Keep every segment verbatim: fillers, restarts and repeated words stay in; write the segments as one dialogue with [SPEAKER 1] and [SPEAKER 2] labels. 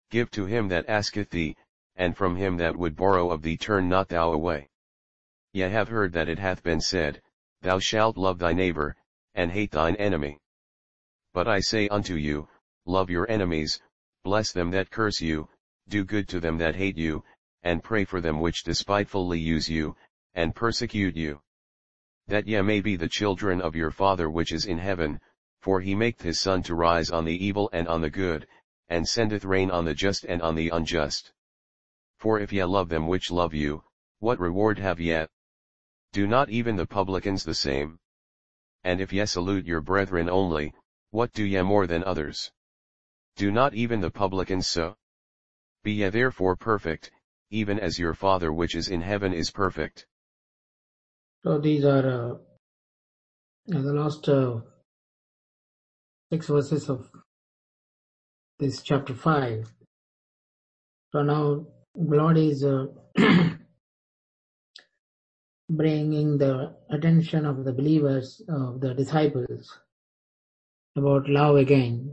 [SPEAKER 1] Give to him that asketh thee, and from him that would borrow of thee turn not thou away. Ye have heard that it hath been said, Thou shalt love thy neighbor, and hate thine enemy. But I say unto you, love your enemies, bless them that curse you, do good to them that hate you, and pray for them which despitefully use you, and persecute you. That ye may be the children of your Father which is in heaven, for he maketh his sun to rise on the evil and on the good, and sendeth rain on the just and on the unjust. For if ye love them which love you, what reward have ye? Do not even the publicans the same? And if ye salute your brethren only, what do ye more than others? Do not even the publicans so? Be ye therefore perfect, even as your Father which is in heaven is perfect.
[SPEAKER 2] So these are uh, the last uh, six verses of this chapter five. So now Lord is uh, bringing the attention of the believers, of the disciples, about love again.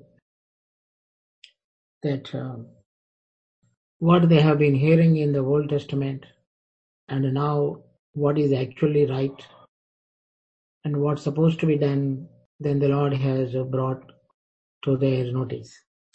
[SPEAKER 2] That uh, what they have been hearing in the Old Testament, and now what is actually right, and what's supposed to be done, then the Lord has brought to their notice.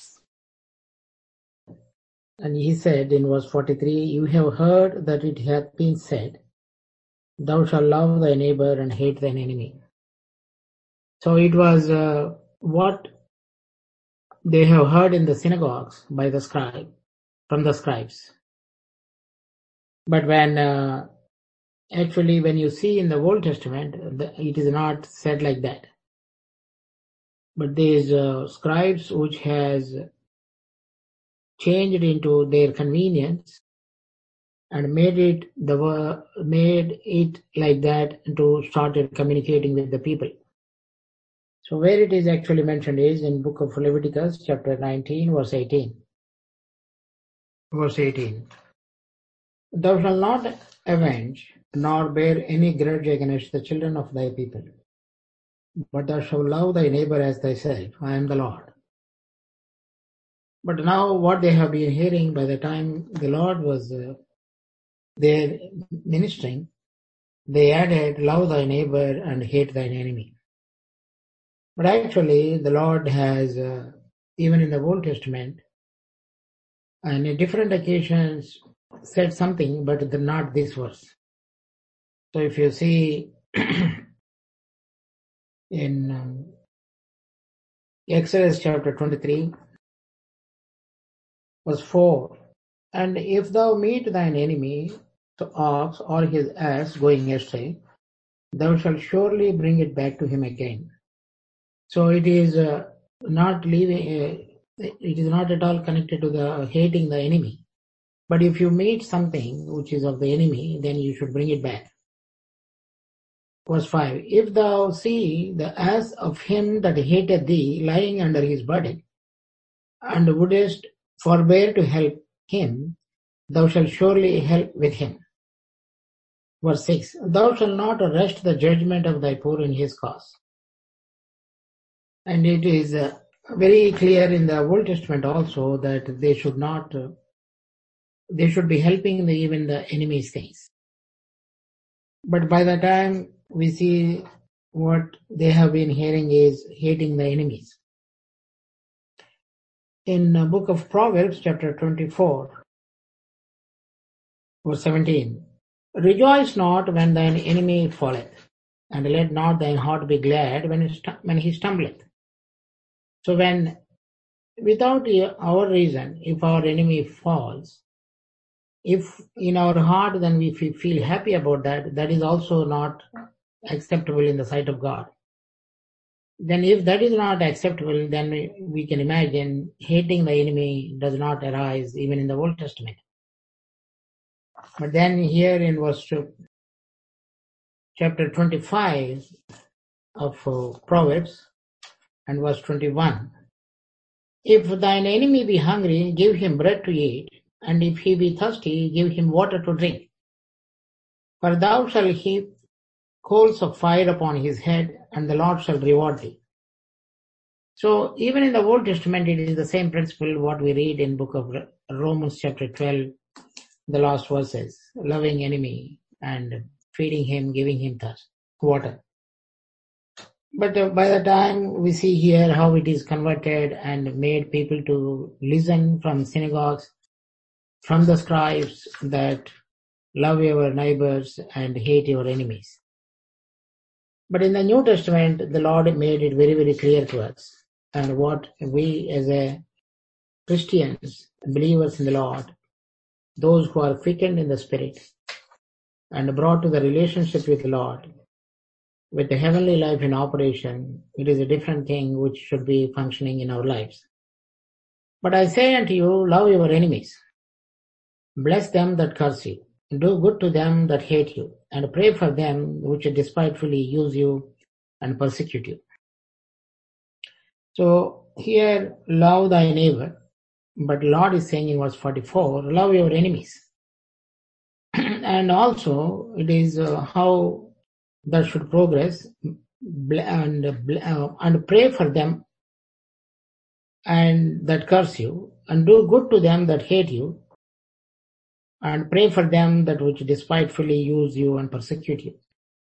[SPEAKER 2] And he said in verse forty-three, You have heard that it hath been said, Thou shalt love thy neighbor and hate thine enemy. So it was uh, what they have heard in the synagogues by the scribe, from the scribes. But when uh, actually when you see in the Old Testament, it is not said like that. But these uh, scribes which has changed into their convenience and made it the made it like that to started communicating with the people. So where it is actually mentioned is in book of Leviticus chapter nineteen verse eighteen. Verse eighteen. Thou shalt not avenge nor bear any grudge against the children of thy people, but thou shalt love thy neighbor as thyself. I am the Lord. But now what they have been hearing by the time the Lord was uh, there ministering, they added love thy neighbor and hate thine enemy. But actually the Lord has, uh, even in the Old Testament, and in different occasions said something, but not this verse. So if you see in um, Exodus chapter twenty-three, verse four, and if thou meet thine enemy, the ox or his ass going astray, thou shalt surely bring it back to him again. So it is uh, not leaving, uh, it is not at all connected to the hating the enemy. But if you meet something which is of the enemy, then you should bring it back. Verse five, if thou see the ass of him that hated thee lying under his burden, and wouldest forbear to help him, thou shalt surely help with him. Verse six, thou shalt not arrest the judgment of thy poor in his cause. And it is uh, very clear in the Old Testament also that they should not, uh, they should be helping the, even the enemy's things. But by the time we see what they have been hearing is hating the enemies. In the book of Proverbs, chapter twenty-four, verse seventeen, rejoice not when thine enemy falleth, and let not thine heart be glad when, it, when he stumbleth. So when, without our reason, if our enemy falls, if in our heart then we feel happy about that, that is also not acceptable in the sight of God. Then if that is not acceptable, then we, we can imagine hating the enemy does not arise even in the Old Testament. But then here in verse two, chapter twenty-five of uh, Proverbs and verse twenty-one, if thine enemy be hungry, give him bread to eat, and if he be thirsty, give him water to drink. For thou shalt heap coals of fire upon his head, and the Lord shall reward thee. So even in the Old Testament, it is the same principle what we read in book of Romans chapter twelve, the last verses, loving enemy and feeding him, giving him thirst, water. But uh, by the time we see here how it is converted and made people to listen from synagogues, from the scribes, that love your neighbors and hate your enemies. But in the New Testament, the Lord made it very, very clear to us. And what we as a Christians, believers in the Lord, those who are quickened in the Spirit and brought to the relationship with the Lord, with the heavenly life in operation, it is a different thing which should be functioning in our lives. But I say unto you, love your enemies. Bless them that curse you. Do good to them that hate you, and pray for them which despitefully use you and persecute you. So here, love thy neighbor, but Lord is saying in verse forty-four, love your enemies. And also, it is uh, how that should progress, and, uh, and pray for them and that curse you, and do good to them that hate you, and pray for them that which despitefully use you and persecute you.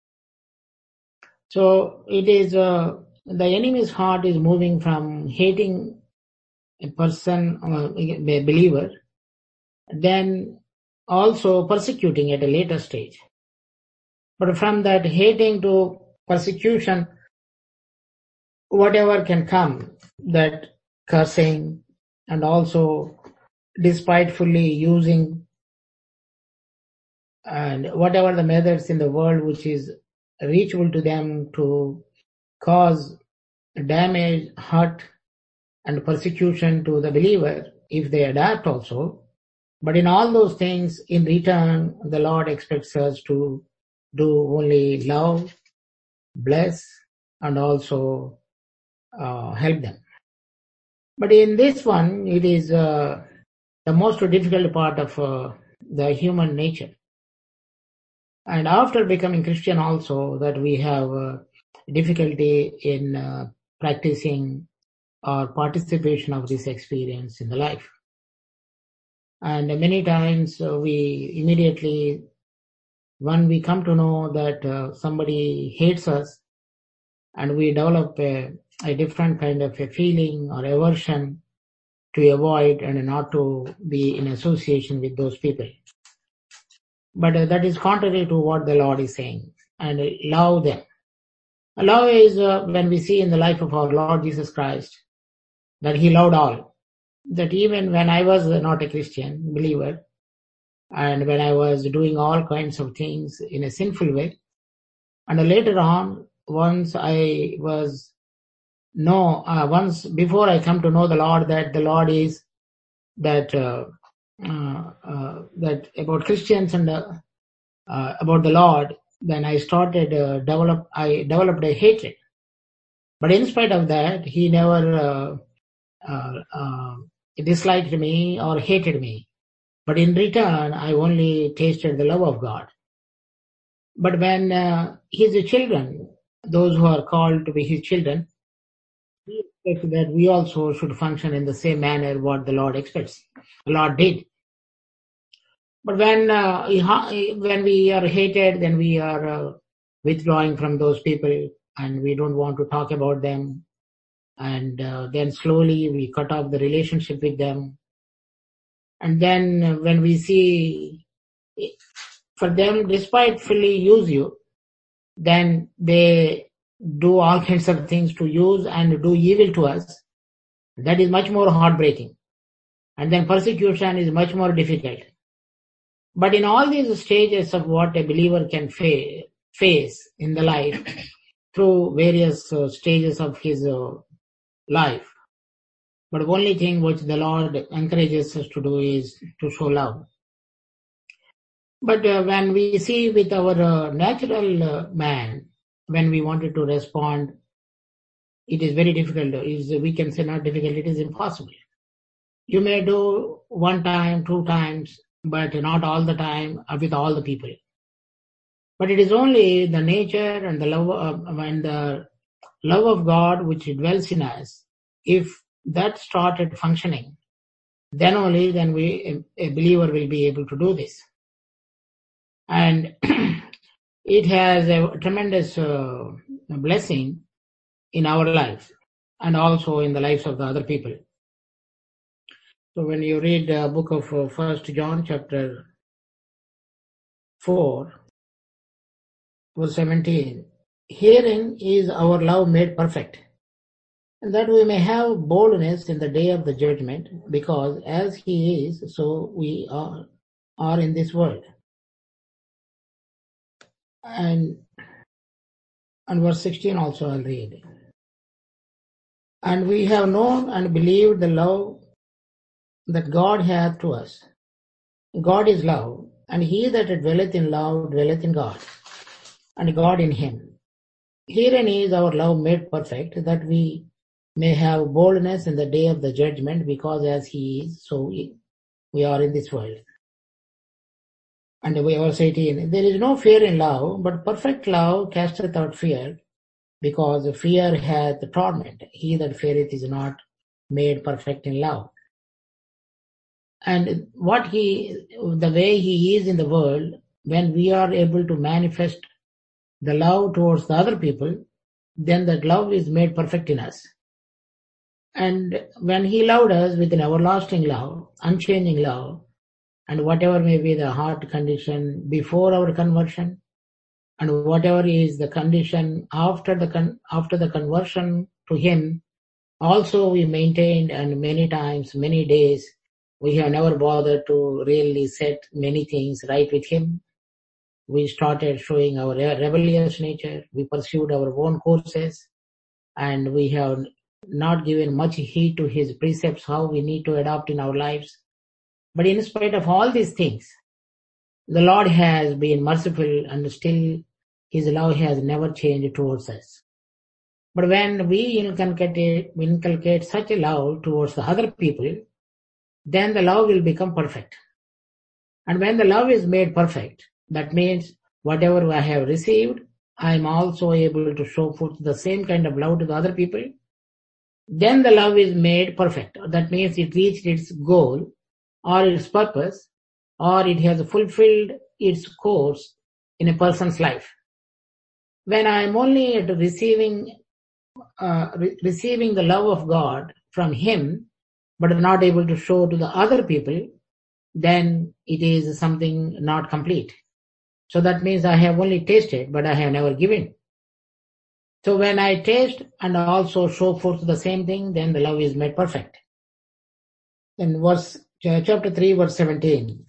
[SPEAKER 2] So it is, uh, the enemy's heart is moving from hating a person, uh, a believer, then also persecuting at a later stage. But from that hating to persecution, whatever can come, that cursing and also despitefully using, and whatever the methods in the world which is reachable to them to cause damage, hurt, and persecution to the believer, if they adapt also. But in all those things, in return, the Lord expects us to do only love, bless, and also uh, help them. But in this one, it is uh, the most difficult part of uh, the human nature. And after becoming Christian also, that we have uh, difficulty in uh, practicing or participation of this experience in the life. And many times uh, we immediately, when we come to know that uh, somebody hates us, and we develop a, a different kind of a feeling or aversion to avoid and not to be in association with those people. But uh, that is contrary to what the Lord is saying. And uh, love them. Love is uh, when we see in the life of our Lord Jesus Christ that he loved all. That even when I was not a Christian believer, and when I was doing all kinds of things in a sinful way, and later on, once I was no, uh, once before I come to know the Lord, that the Lord is that uh, uh, uh, that about Christians and uh, uh, about the Lord, then I started uh, develop. I developed a hatred. But in spite of that, he never uh, uh, uh, disliked me or hated me. But in return, I only tasted the love of God. But when uh, his children, those who are called to be his children, he expects that we also should function in the same manner what the Lord expects. The Lord did. But when uh, when we are hated, then we are uh, withdrawing from those people and we don't want to talk about them. And uh, then slowly we cut off the relationship with them. And then when we see for them despitefully use you, then they do all kinds of things to use and do evil to us. That is much more heartbreaking. And then persecution is much more difficult. But in all these stages of what a believer can fa- face in the life, through various uh, stages of his uh, life, but the only thing which the Lord encourages us to do is to show love. But uh, when we see with our uh, natural uh, man, when we wanted to respond, it is very difficult. Is we can say not difficult, it is impossible. You may do one time, two times, but not all the time with all the people. But it is only the nature and the love of, and the love of God which dwells in us, if that started functioning, then only then we, a believer will be able to do this. And it has a tremendous uh, blessing in our lives and also in the lives of the other people. So when you read the book of uh, First John chapter four, verse seventeen, herein is our love made perfect, and that we may have boldness in the day of the judgment, because as he is, so we are, are in this world. And, and verse sixteen also I'll read. And we have known and believed the love that God hath to us. God is love, and he that dwelleth in love dwelleth in God, and God in him. Herein is our love made perfect, that we may have boldness in the day of the judgment, because as he is, so we, we are in this world. And verse eighteen, there is no fear in love, but perfect love casteth out fear, because fear hath torment. He that feareth is not made perfect in love. And what he, the way he is in the world, when we are able to manifest the love towards the other people, then that love is made perfect in us. And when he loved us with an everlasting love, unchanging love, and whatever may be the heart condition before our conversion, and whatever is the condition after the con- after the conversion to him, also we maintained, and many times, many days, we have never bothered to really set many things right with him. We started showing our rebellious nature. We pursued our own courses, and we have not given much heed to his precepts, how we need to adopt in our lives. But in spite of all these things, the Lord has been merciful, and still his love has never changed towards us. But when we inculcate, inculcate such a love towards the other people, then the love will become perfect. And when the love is made perfect, that means whatever I have received, I am also able to show forth the same kind of love to the other people. Then the love is made perfect. That means it reached its goal or its purpose, or it has fulfilled its course in a person's life. When I am only at receiving uh, re- receiving the love of God from him, but not able to show to the other people, then it is something not complete. So that means I have only tasted, but I have never given. So when I taste and also show forth the same thing, then the love is made perfect. In verse chapter three, verse seventeen.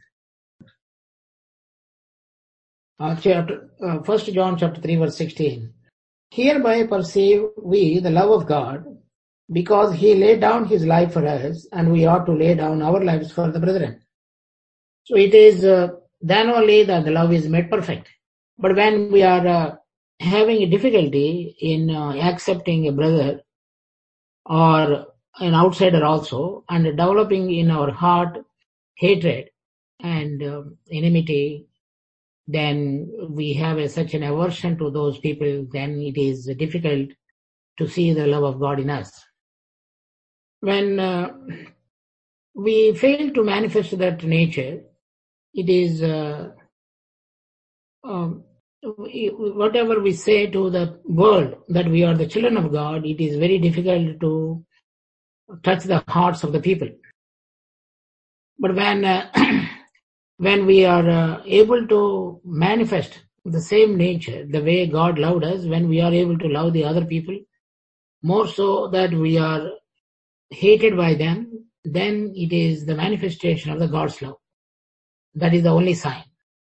[SPEAKER 2] Uh, chapter, uh, First John chapter three, verse sixteen. Hereby perceive we the love of God, because he laid down his life for us, and we ought to lay down our lives for the brethren. So it is uh, then only that the love is made perfect. But when we are uh, having a difficulty in uh, accepting a brother or an outsider also, and developing in our heart hatred and uh, enmity, then we have a, such an aversion to those people, then it is difficult to see the love of God in us. When uh, we fail to manifest that nature, it is uh, um, whatever we say to the world that we are the children of God, it is very difficult to touch the hearts of the people. But when uh, when we are uh, able to manifest the same nature, the way God loved us, when we are able to love the other people, more so that we are hated by them, then it is the manifestation of the God's love. That is the only sign.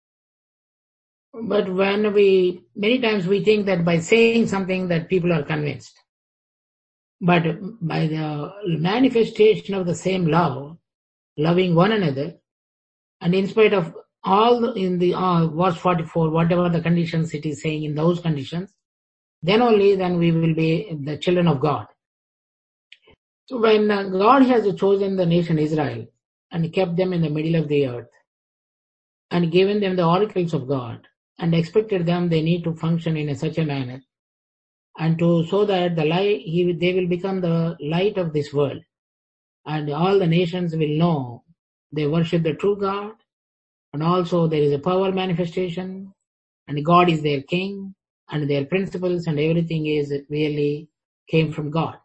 [SPEAKER 2] But when we, many times we think that by saying something that people are convinced. But by the manifestation of the same love, loving one another, and in spite of all the, in the uh, verse forty-four, whatever the conditions it is saying in those conditions, then only then we will be the children of God. So when uh, God has chosen the nation Israel and kept them in the middle of the earth and given them the oracles of God and expected them they need to function in a such a manner and to so that the light, he, they will become the light of this world, and all the nations will know they worship the true God, and also there is a power manifestation, and God is their king, and their principles and everything is really came from God.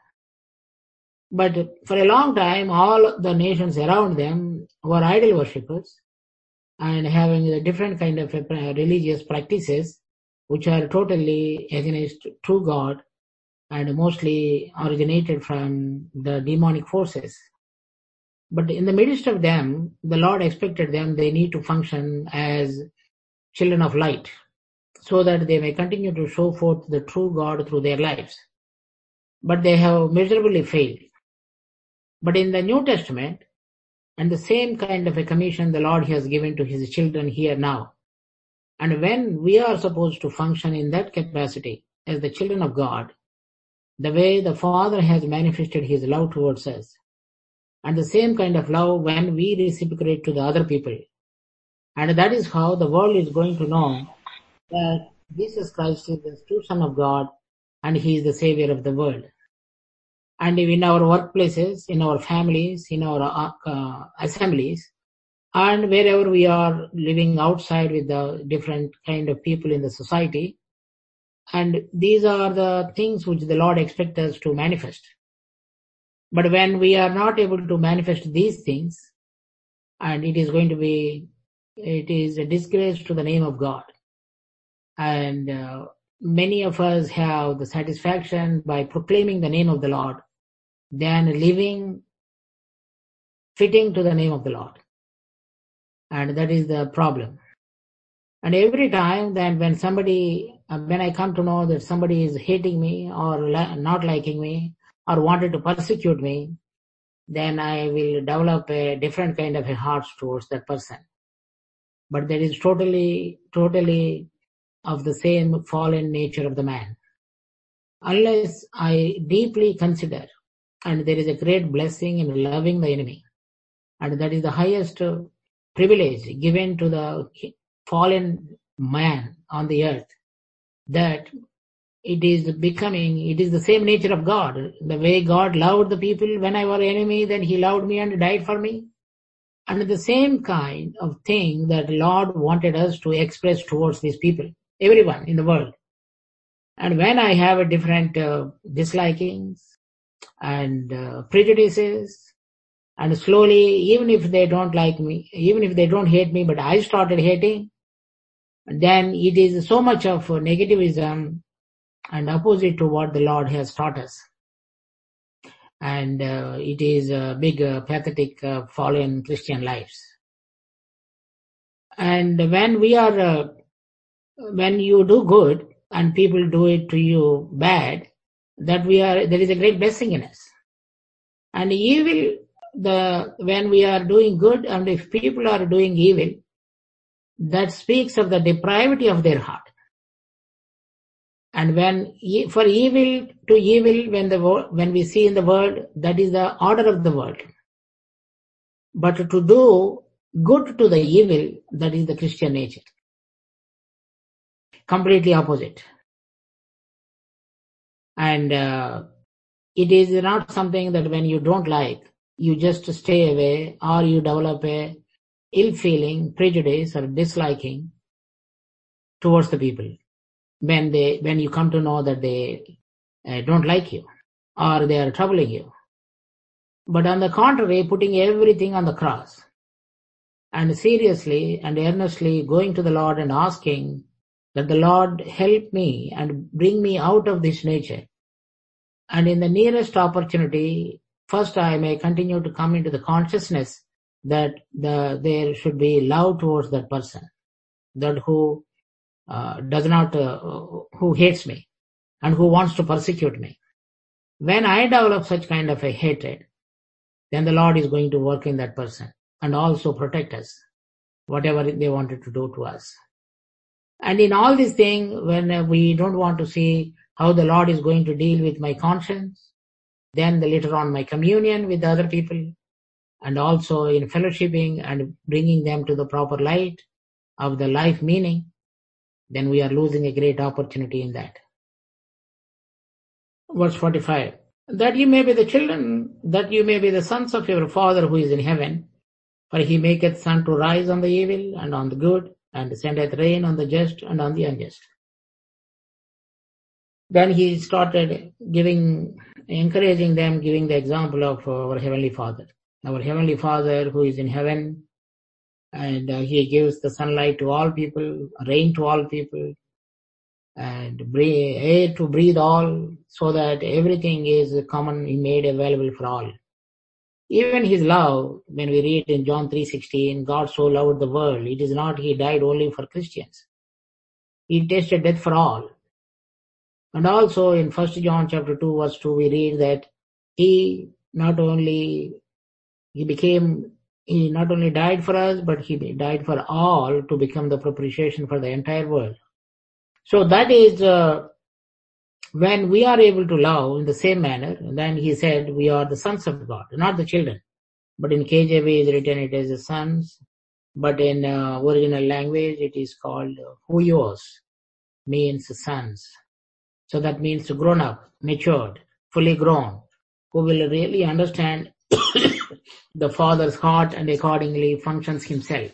[SPEAKER 2] But for a long time, all the nations around them were idol worshippers and having a different kind of religious practices which are totally against true God and mostly originated from the demonic forces. But in the midst of them, the Lord expected them, they need to function as children of light so that they may continue to show forth the true God through their lives. But they have miserably failed. But in the New Testament, and the same kind of a commission the Lord has given to his children here now. And when we are supposed to function in that capacity as the children of God, the way the Father has manifested his love towards us, and the same kind of love when we reciprocate to the other people. And that is how the world is going to know that Jesus Christ is the true Son of God and he is the Savior of the world. And in our workplaces, in our families, in our uh, assemblies, and wherever we are living outside with the different kind of people in the society, and these are the things which the Lord expects us to manifest. But when we are not able to manifest these things, and it is going to be, it is a disgrace to the name of God. And uh, many of us have the satisfaction by proclaiming the name of the Lord than living fitting to the name of the Lord. And that is the problem. And every time then when somebody, when I come to know that somebody is hating me or not liking me or wanted to persecute me, then I will develop a different kind of a heart towards that person. But that is totally, totally of the same fallen nature of the man. Unless I deeply consider, and there is a great blessing in loving the enemy, and that is the highest privilege given to the fallen man on the earth, that it is becoming, it is the same nature of God. The way God loved the people when I was enemy, then he loved me and died for me. And the same kind of thing that Lord wanted us to express towards these people, everyone in the world. And when I have a different uh, dislikings and uh, prejudices, and slowly, even if they don't like me, even if they don't hate me, but I started hating, then it is so much of negativism and opposite to what the Lord has taught us. And uh, it is a big, uh, pathetic, uh, fallen Christian lives. And when we are, uh, when you do good and people do it to you bad, that we are, there is a great blessing in us. And evil, the when we are doing good and if people are doing evil, that speaks of the depravity of their heart. And when for evil to evil, when the when we see in the world, that is the order of the world. But to do good to the evil, that is the Christian nature. Completely opposite. And uh, it is not something that when you don't like, you just stay away or you develop a ill feeling, prejudice or disliking towards the people when they when you come to know that they uh, don't like you or they are troubling you. But on the contrary, putting everything on the cross and seriously and earnestly going to the Lord and asking that the Lord help me and bring me out of this nature. And in the nearest opportunity, first I may continue to come into the consciousness that the, there should be love towards that person, that who uh, does not, uh, who hates me and who wants to persecute me. When I develop such kind of a hatred, then the Lord is going to work in that person and also protect us, whatever they wanted to do to us. And in all these things, when we don't want to see how the Lord is going to deal with my conscience, then the later on my communion with the other people, and also in fellowshipping and bringing them to the proper light of the life meaning, then we are losing a great opportunity in that. verse forty-five, that you may be the children, that you may be the sons of your Father who is in heaven, for he maketh sun to rise on the evil and on the good, and sendeth rain on the just and on the unjust. Then he started giving, encouraging them, giving the example of our Heavenly Father. Our Heavenly Father who is in heaven, and uh, he gives the sunlight to all people, rain to all people, and breathe, air to breathe all, so that everything is common, made available for all. Even his love, when we read in John three sixteen, God so loved the world, it is not he died only for Christians. He tasted death for all. And also in First John chapter two verse two, we read that he not only, he became, he not only died for us, but he died for all to become the propitiation for the entire world. So that is uh, when we are able to love in the same manner, then he said we are the sons of God, not the children. But in K J V is written it as the sons, but in uh, original language it is called huyos, means sons. So that means grown up, matured, fully grown, who will really understand the Father's heart and accordingly functions himself.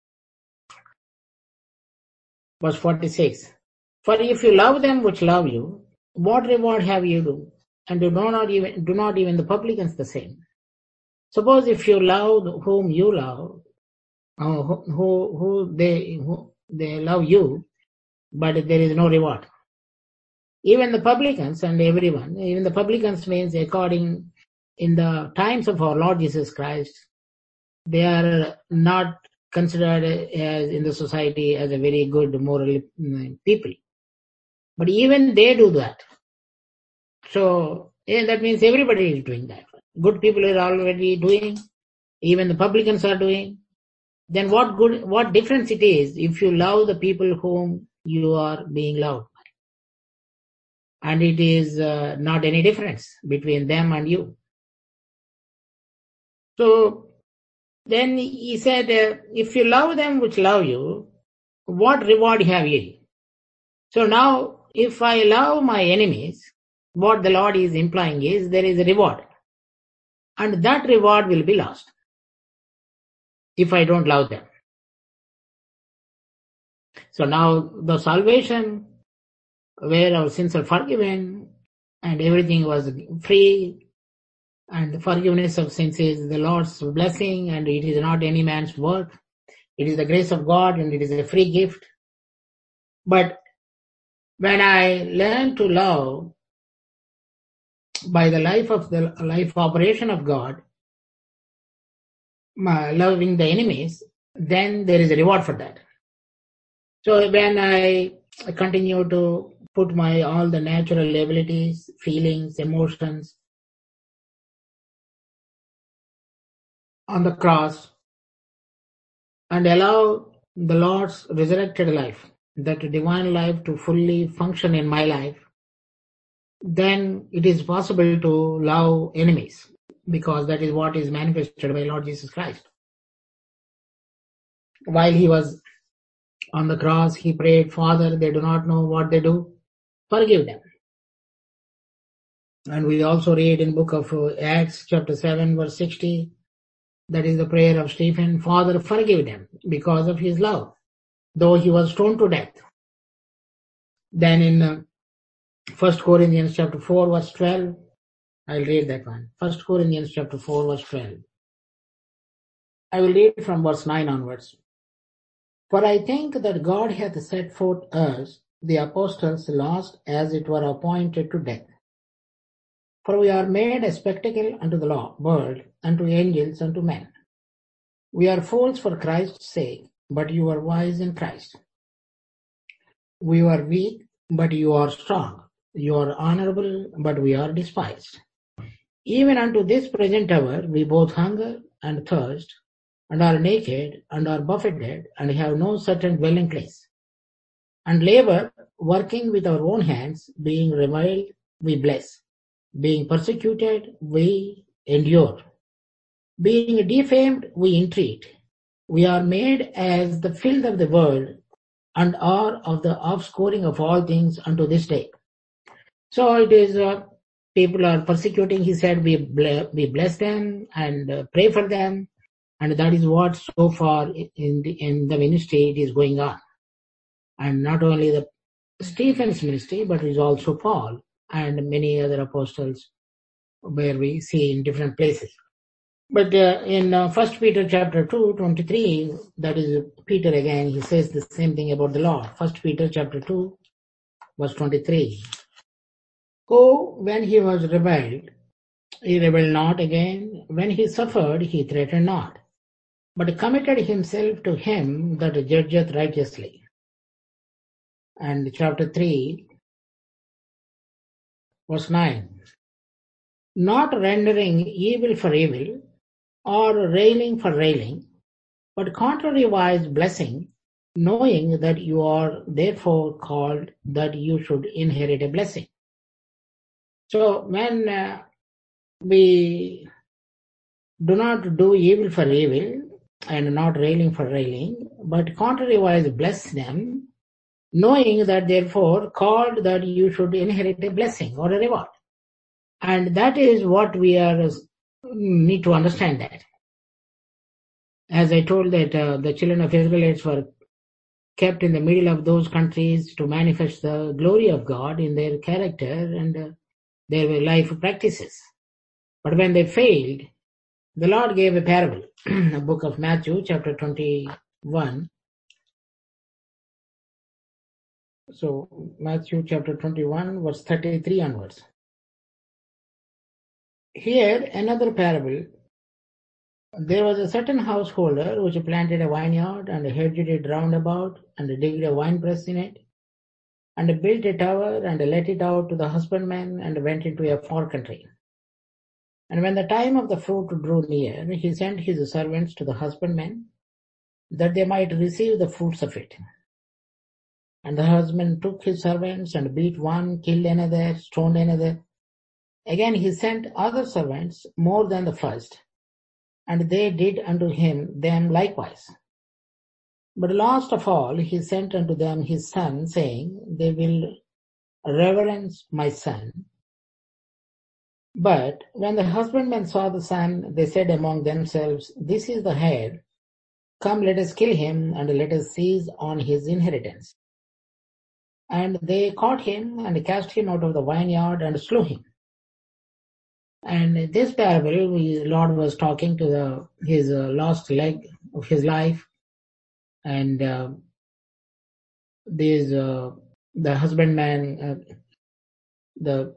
[SPEAKER 2] Verse forty-six. For if you love them which love you, what reward have you do? And do not even do not even the publicans the same. Suppose if you love whom you love, uh, who, who who they who they love you, but there is no reward. Even the publicans and everyone, even the publicans means according in the times of our Lord Jesus Christ, they are not considered as in the society as a very good moral people. But even they do that. So yeah, that means everybody is doing that. Good people are already doing, even the publicans are doing. Then what good, what difference it is if you love the people whom you are being loved by. And it is uh, not any difference between them and you. So then he said, uh, if you love them which love you, what reward have ye? So now, if I love my enemies, what the Lord is implying is there is a reward. And that reward will be lost if I don't love them. So now the salvation, where our sins are forgiven and everything was free, and the forgiveness of sins is the Lord's blessing, and it is not any man's work. It is the grace of God, and it is a free gift. But when I learn to love by the life of the life operation of God, my loving the enemies, then there is a reward for that. So when I continue to put my all the natural abilities, feelings, emotions on the cross and allow the Lord's resurrected life, that divine life to fully function in my life, then it is possible to love enemies, because that is what is manifested by Lord Jesus Christ. While he was on the cross, he prayed, Father, they do not know what they do, forgive them. And we also read in book of Acts chapter seven verse sixty, that is the prayer of Stephen, Father, forgive them because of his love, though he was stoned to death. Then in uh, First Corinthians chapter four verse twelve, I'll read that one. First Corinthians chapter four verse twelve. I will read from verse nine onwards. For I think that God hath set forth us, the apostles, last as it were appointed to death. For we are made a spectacle unto the law, world, unto angels, unto men. We are fools for Christ's sake, but you are wise in Christ. We are weak, but you are strong. You are honorable, but we are despised. Even unto this present hour we both hunger and thirst, and are naked, and are buffeted, and have no certain dwelling place. And labor, working with our own hands, being reviled, we bless. Being persecuted, we endure. Being defamed, we entreat. We are made as the filth of the world, and are of the offscouring of all things unto this day. So it is uh, people are persecuting, he said, we, ble- we bless them and uh, pray for them. And that is what so far in the, in the ministry it is going on. And not only the Stephen's ministry, but it is also Paul and many other apostles where we see in different places. But uh, in uh, First Peter chapter two, twenty-three, that is Peter again, he says the same thing about the Lord. First Peter chapter two, verse twenty-three. Who, when he was rebelled, he rebelled not again. When he suffered, he threatened not, but committed himself to him that judgeth righteously. And chapter three, verse nine. Not rendering evil for evil, or railing for railing, but contrariwise blessing, knowing that you are therefore called that you should inherit a blessing. So when uh, we do not do evil for evil and not railing for railing, but contrariwise bless them, knowing that therefore called that you should inherit a blessing or a reward. And that is what we are need to understand that. As I told that uh, the children of Israelites were kept in the middle of those countries to manifest the glory of God in their character and uh, their life practices. But when they failed, the Lord gave a parable, the book of Matthew, chapter twenty-one. So, Matthew chapter twenty-one, verse thirty-three onwards. Here, another parable. There was a certain householder which planted a vineyard and hedged it round about and digged a winepress in it and built a tower and let it out to the husbandmen and went into a far country. And when the time of the fruit drew near, he sent his servants to the husbandmen that they might receive the fruits of it. And the husband took his servants and beat one, killed another, stoned another. Again he sent other servants more than the first, and they did unto him them likewise. But last of all he sent unto them his son, saying, they will reverence my son. But when the husbandmen saw the son, they said among themselves, this is the heir. Come, let us kill him, and let us seize on his inheritance. And they caught him and cast him out of the vineyard and slew him. And this parable, the Lord was talking to the his uh, last leg of his life, and uh, these uh, the husbandman, uh, the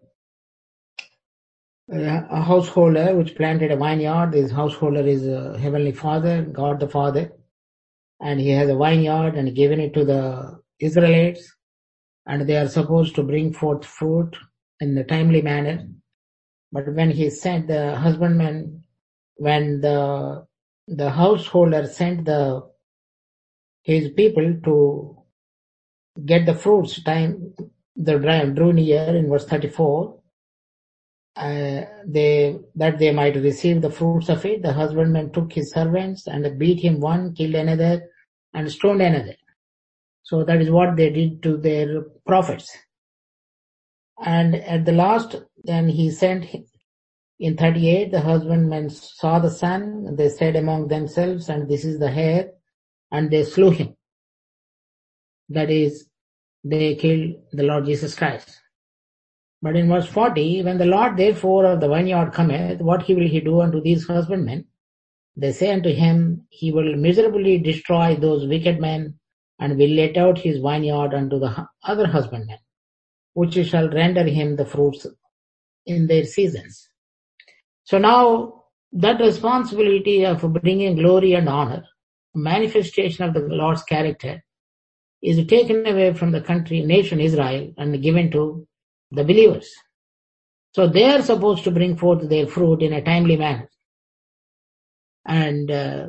[SPEAKER 2] uh, a householder which planted a vineyard. This householder is a heavenly Father, God the Father, and he has a vineyard and given it to the Israelites, and they are supposed to bring forth fruit in a timely manner. But when he sent the husbandman, when the the householder sent the his people to get the fruits, time the drew near in verse thirty-four, uh, they that they might receive the fruits of it, the husbandman took his servants and beat him one, killed another, and stoned another. So that is what they did to their prophets. And at the last, then he sent in thirty-eight, the husbandmen saw the son, they said among themselves, and this is the heir, and they slew him. That is, they killed the Lord Jesus Christ. But in verse forty, when the Lord therefore of the vineyard cometh, what he will he do unto these husbandmen? They say unto him, he will miserably destroy those wicked men, and will let out his vineyard unto the other husbandmen, which shall render him the fruits in their seasons. So now that responsibility of bringing glory and honor, manifestation of the Lord's character, is taken away from the country, nation Israel, and given to the believers. So they are supposed to bring forth their fruit in a timely manner. And uh,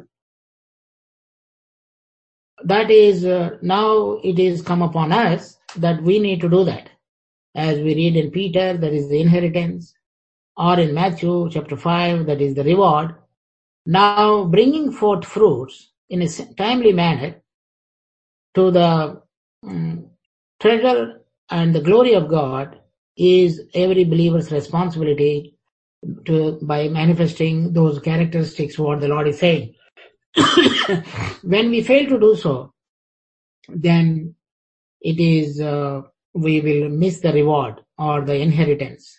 [SPEAKER 2] that is, uh, now it is come upon us that we need to do that. As we read in Peter, that is the inheritance, or in Matthew chapter five, that is the reward. Now bringing forth fruits in a timely manner to the um, treasure and the glory of God is every believer's responsibility to, by manifesting those characteristics, what the Lord is saying. When we fail to do so, then it is, uh, we will miss the reward or the inheritance.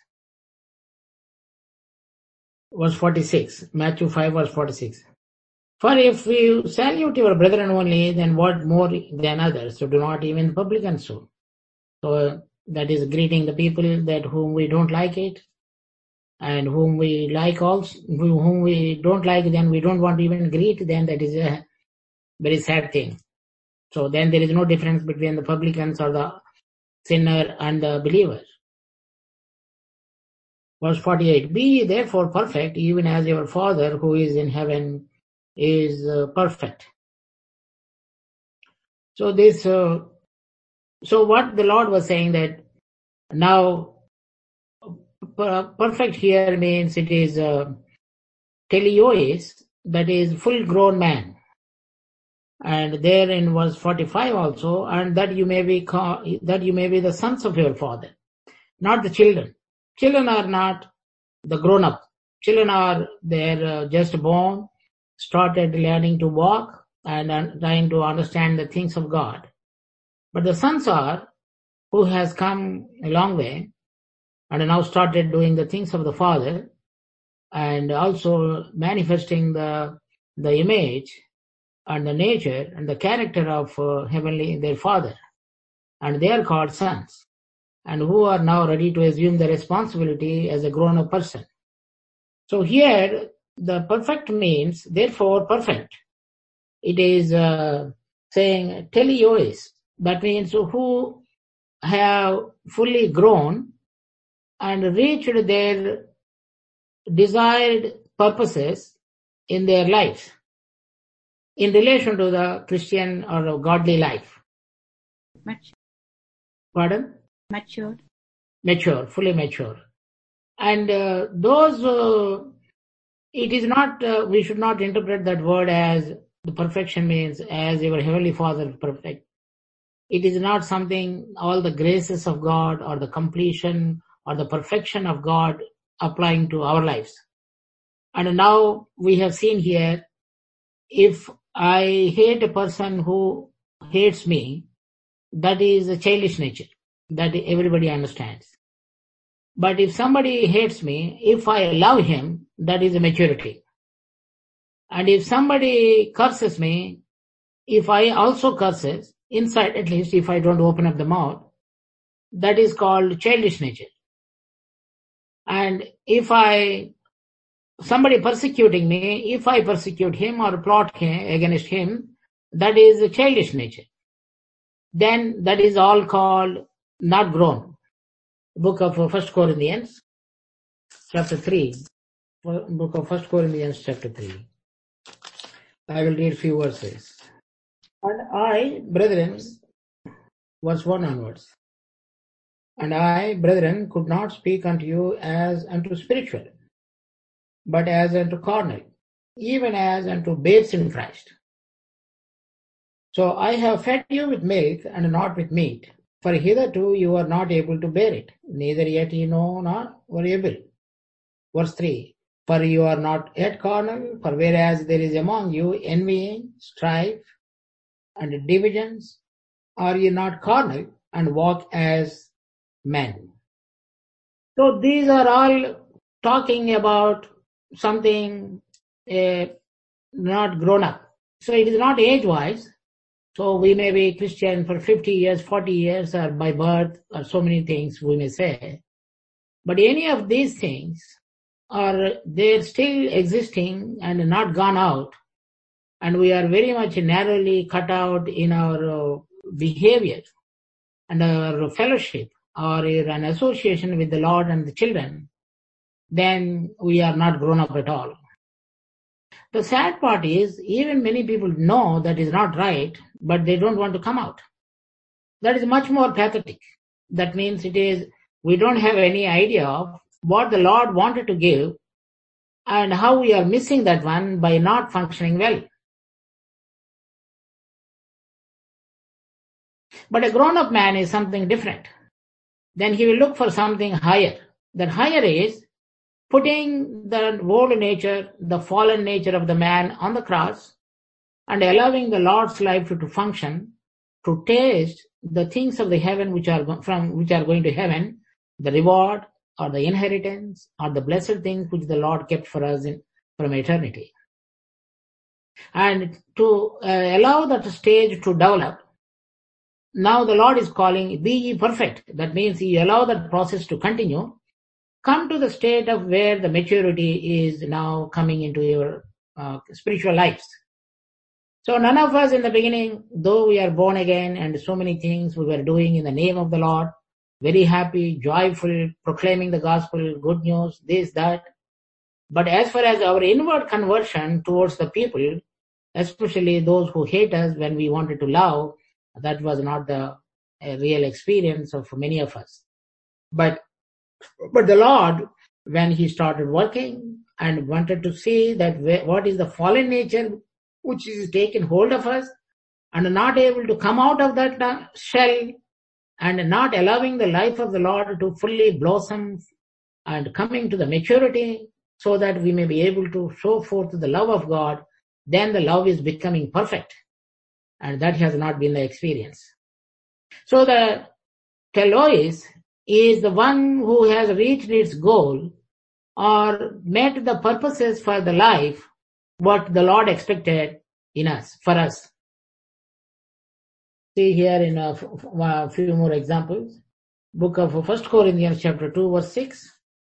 [SPEAKER 2] Verse forty-six, Matthew five verse forty-six. For if you salute your brethren only, then what more than others? So do not even publicans so. So uh, that is greeting the people that whom we don't like it, and whom we like also, whom we don't like, then we don't want to even greet, then that is a very sad thing. So then there is no difference between the publicans or the sinner and the believer. Verse forty-eight, be ye therefore perfect, even as your Father who is in heaven is uh, perfect. So this, uh, so what the Lord was saying that now perfect here means it is uh, teleiois, that is full grown man. And there in verse forty-five also, and that you may be call, that you may be the sons of your Father, not the children. Children are not the grown up. Children are they're uh, just born, started learning to walk and uh, trying to understand the things of God. But the sons are who has come a long way and now started doing the things of the Father and also manifesting the the image and the nature and the character of uh, heavenly their Father, and they are called sons, and who are now ready to assume the responsibility as a grown-up person. So here the perfect means therefore perfect. It is uh, saying teleiois, that means who have fully grown and reached their desired purposes in their life in relation to the Christian or godly life.
[SPEAKER 3] Mature.
[SPEAKER 2] Pardon?
[SPEAKER 3] Mature.
[SPEAKER 2] Mature, fully mature. And uh, those, uh, it is not, uh, we should not interpret that word as the perfection means as your heavenly Father is perfect. It is not something, all the graces of God or the completion or the perfection of God applying to our lives. And now we have seen here, if I hate a person who hates me, that is a childish nature that everybody understands. But if somebody hates me, if I love him, that is a maturity. And if somebody curses me, if I also curses, inside at least, if I don't open up the mouth, that is called childish nature. And if I, somebody persecuting me, if I persecute him or plot him, against him, that is a childish nature. Then that is all called not grown. Book of First Corinthians, chapter three. Book of First Corinthians, chapter three. I will read few verses. And I, brethren, verse one onwards. And I, brethren, could not speak unto you as unto spiritual, but as unto carnal, even as unto babes in Christ. So I have fed you with milk and not with meat, for hitherto you are not able to bear it, neither yet ye know not or able. Verse three, for you are not yet carnal, for whereas there is among you envying, strife, and divisions, are ye not carnal, and walk as men. So these are all talking about something uh, not grown up. So it is not age-wise. So we may be Christian for fifty years, forty years, or by birth, or so many things we may say. But any of these things are, they're still existing and not gone out. And we are very much narrowly cut out in our uh, behavior and our fellowship or an association with the Lord and the children, then we are not grown up at all. The sad part is, even many people know that is not right, but they don't want to come out. That is much more pathetic. That means it is, we don't have any idea of what the Lord wanted to give and how we are missing that one by not functioning well. But a grown-up man is something different. then he will look for something higher. That higher is putting the old nature, the fallen nature of the man on the cross, and allowing the Lord's life to, to function, to taste the things of the heaven which are from which are going to heaven, the reward or the inheritance or the blessed things which the Lord kept for us in, from eternity. And to uh, allow that stage to develop, now the Lord is calling, be ye perfect. That means you allow that process to continue. Come to the state of where the maturity is now coming into your uh, spiritual lives. So none of us in the beginning, though we are born again and so many things we were doing in the name of the Lord, very happy, joyful, proclaiming the gospel, good news, this, that. But as far as our inward conversion towards the people, especially those who hate us when we wanted to love, that was not the uh, real experience of many of us. But but the Lord, when he started working and wanted to see that what is the fallen nature which is taken hold of us and not able to come out of that shell and not allowing the life of the Lord to fully blossom and coming to the maturity so that we may be able to show forth the love of God, then the love is becoming perfect. And that has not been the experience. So the telos is the one who has reached its goal or met the purposes for the life what the Lord expected in us, for us. See here in a, f- a few more examples. Book of First Corinthians chapter two verse six.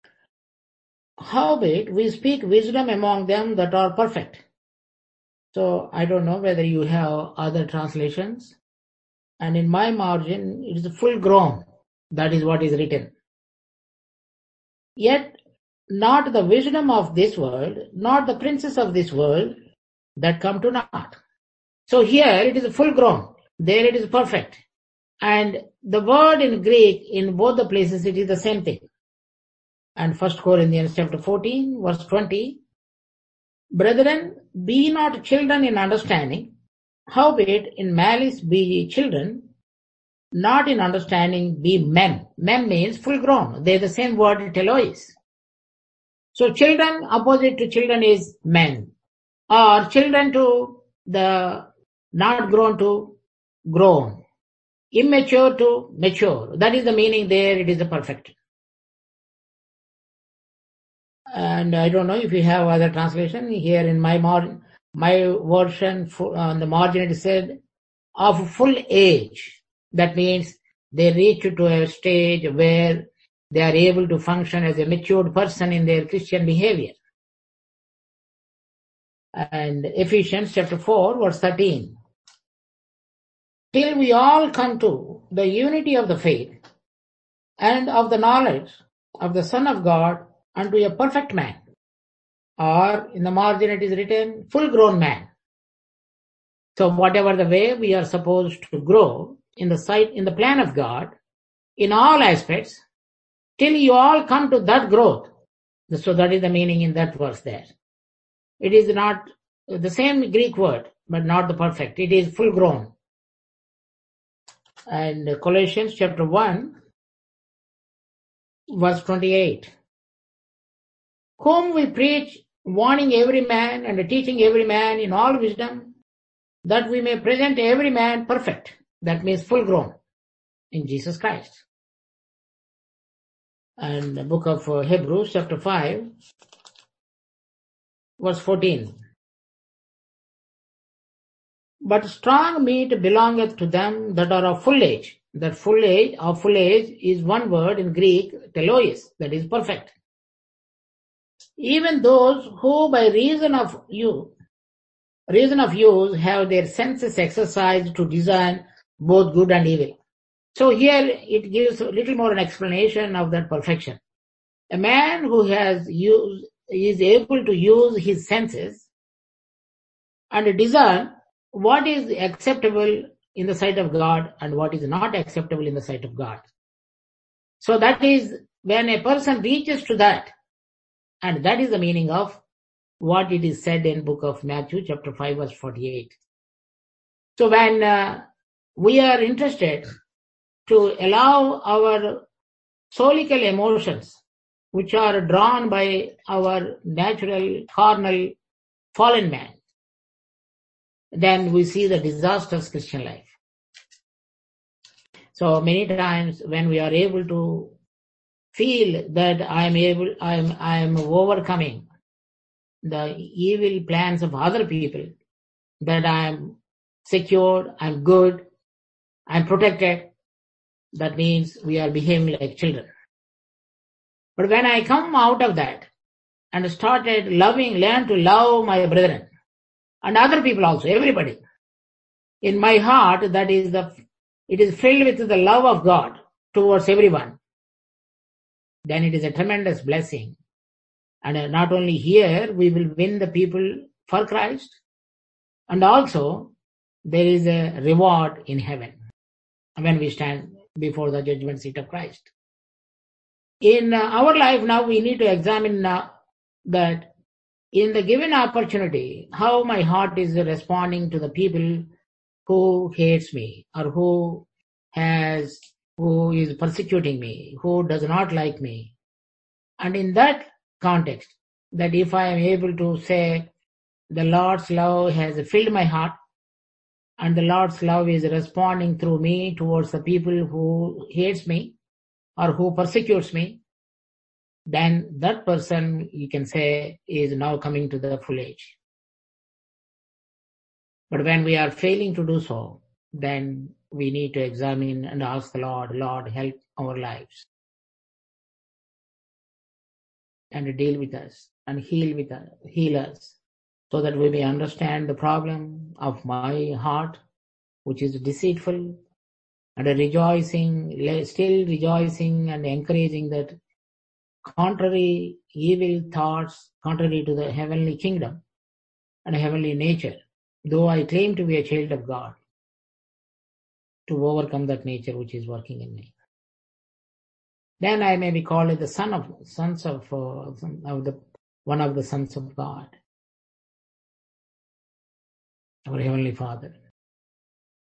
[SPEAKER 2] Howbeit we speak wisdom among them that are perfect. So I don't know whether you have other translations. And in my margin, it is full grown. That is what is written. Yet not the wisdom of this world, not the princes of this world that come to naught. So here it is full grown. There it is perfect. And the word in Greek, in both the places, it is the same thing. And First Corinthians chapter fourteen, verse twenty. Brethren, be not children in understanding, howbeit in malice be ye children, not in understanding be men. Men means full grown. They are the same word, telos. So children, opposite to children is men. Or children to the not grown to grown. Immature to mature. That is the meaning there. It is the perfect. And I don't know if you have other translation. Here in my mar- my version, on the margin it said, of full age. That means they reach to a stage where they are able to function as a matured person in their Christian behavior. And Ephesians chapter four verse thirteen. Till we all come to the unity of the faith and of the knowledge of the Son of God unto a perfect man. Or in the margin it is written, full grown man. So whatever the way we are supposed to grow in the sight, in the plan of God, in all aspects, till you all come to that growth. So that is the meaning in that verse there. It is not the same Greek word, but not the perfect. It is full grown. And Colossians chapter one, verse twenty-eight. Whom we preach, warning every man and teaching every man in all wisdom, that we may present every man perfect. That means full grown in Jesus Christ. And the book of Hebrews chapter five, verse fourteen. But strong meat belongeth to them that are of full age. That full age, of full age is one word in Greek, telos, that is perfect. Even those who by reason of you, reason of use have their senses exercised to discern both good and evil. So here it gives a little more an explanation of that perfection. A man who has used, is able to use his senses and discern what is acceptable in the sight of God and what is not acceptable in the sight of God. So that is when a person reaches to that, and that is the meaning of what it is said in book of Matthew chapter five verse forty-eight. So when uh, we are interested to allow our soulical emotions, which are drawn by our natural, carnal, fallen man, then we see the disastrous Christian life. So many times when we are able to feel that I am able, I am, I am overcoming the evil plans of other people, that I am secured, I am good, I am protected, that means we are behaving like children. But when I come out of that and started loving, learn to love my brethren and other people also, everybody, in my heart, that is the, it is filled with the love of God towards everyone, then it is a tremendous blessing. And not only here, we will win the people for Christ, and also there is a reward in heaven when we stand before the judgment seat of Christ. In our life now, we need to examine uh, that in the given opportunity, how my heart is responding to the people who hates me, or who has, who is persecuting me, who does not like me. And in that context, that if I am able to say the Lord's love has filled my heart, and the Lord's love is responding through me towards the people who hates me or who persecutes me, then that person, you can say, is now coming to the full age. But when we are failing to do so, then we need to examine and ask the Lord, Lord, help our lives and deal with us and heal with us, heal us, so that we may understand the problem of my heart, which is deceitful, and rejoicing, still rejoicing and encouraging that contrary evil thoughts, contrary to the heavenly kingdom and heavenly nature, though I claim to be a child of God, to overcome that nature which is working in me. Then I may be called the son of sons of, uh, of the one of the sons of God, our Heavenly Father.